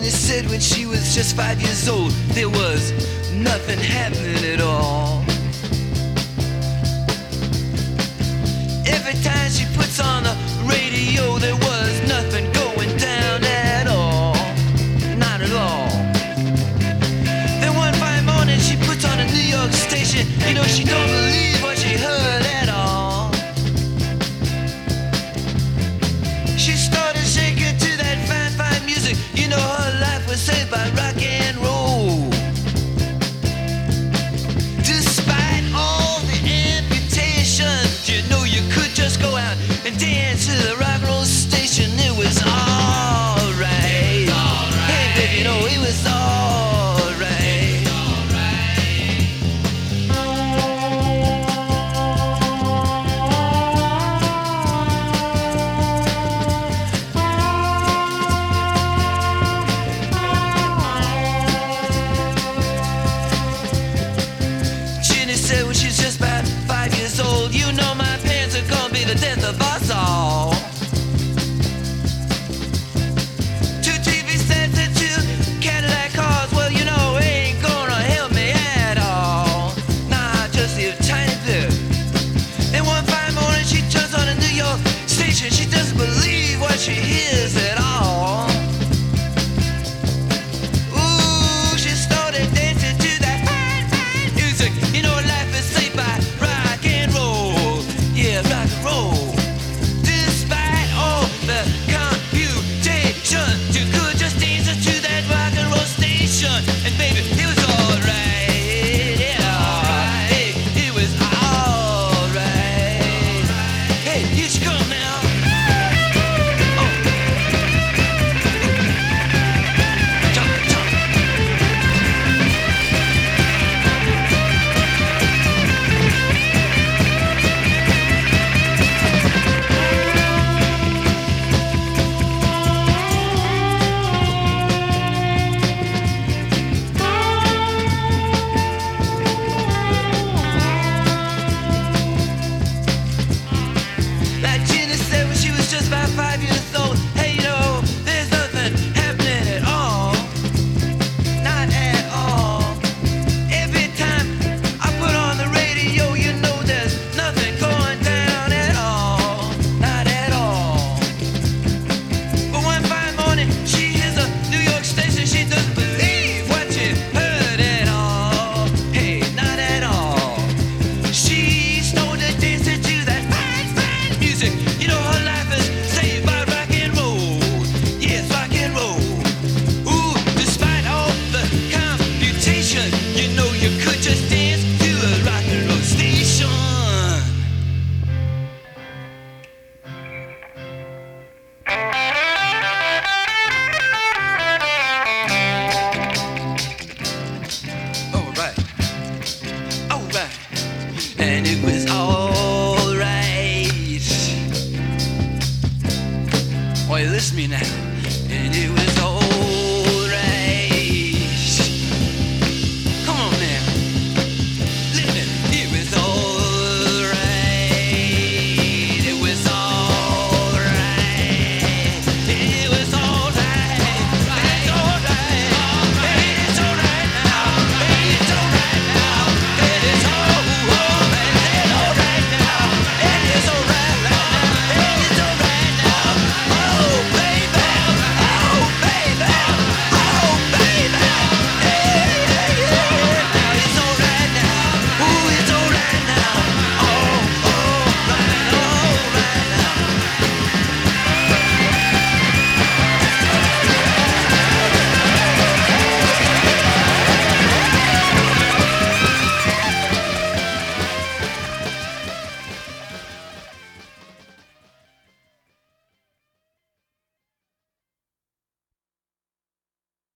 said when she was just 5 years old, there was nothing happening at all. Every time she puts on the radio, there was nothing going down at all. Not at all. Then one fine morning she puts on a New York station. You know, she don't believe what she heard at all. She started shaking to that fine, fine music. You know, her life was saved by rock and roll. Despite all the amputations, you know, you could just go out and dance to the rock and roll station. It was alright. Hey, baby, you know, it was alright. Ginny said when she's just about 5 years old, you know my parents are gonna be the death of us all. Two TV sets and two Cadillac cars, well, you know, ain't gonna help me at all. Nah, just a tiny bit. And one fine morning she turns on a New York station. She doesn't believe what she hears at all. Ooh, she started dancing to that fine, fine music. You know, life is saved by rock and roll. Yeah, rock and roll. Despite all the computation, you could just dance to that rock and roll station. And baby, it was alright. Yeah, hey, it was alright. Hey, here she come now. Oh. Jump, jump. Like Gina said when she was just about 5 years old, hey, you know, there's nothing happening at all. Not at all. Every time I put on the radio, you know there's nothing going down at all. Not at all. But one fine morning, she hears a New York station. She doesn't believe what she heard at all. Hey, not at all. She started dancing to that fine, fine music. You know, her life is saved by rock and roll. Yes, rock and roll. Ooh, despite all the computation, you know, you could just dance to a rock and roll station. Alright, alright, and it was